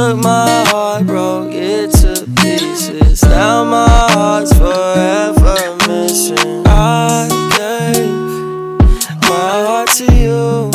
took my heart, broke it to pieces. Now my heart's forever missing. I gave my heart to you,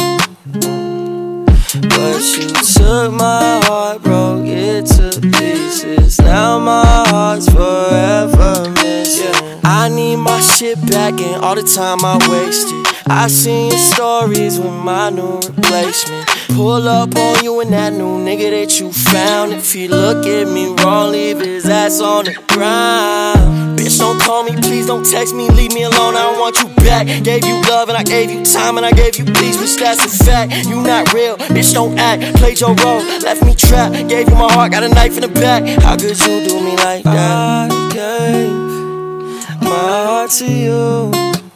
but you took my heart, broke it to pieces. Now my heart's forever missing. I need my shit back and all the time I wasted. I seen your stories with my new replacement. Pull up on you and that new nigga that you found. If you look at me wrong, leave his ass on the ground. Bitch, don't call me, please don't text me, leave me alone, I don't want you back. Gave you love and I gave you time and I gave you peace, bitch, that's a fact. You not real, bitch, don't act, played your role, left me trapped. Gave you my heart, got a knife in the back. How could you do me like that? I gave my heart to you,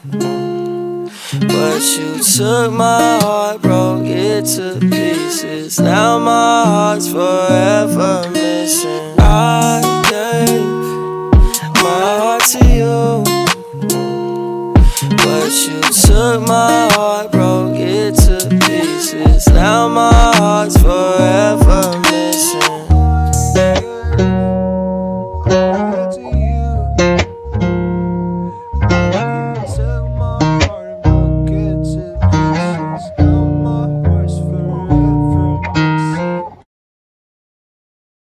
but you took my heart, broke it to pieces. Now my heart's forever missing. I gave my heart to you, but you took my heart, broke it to pieces. Now my heart's forever missing.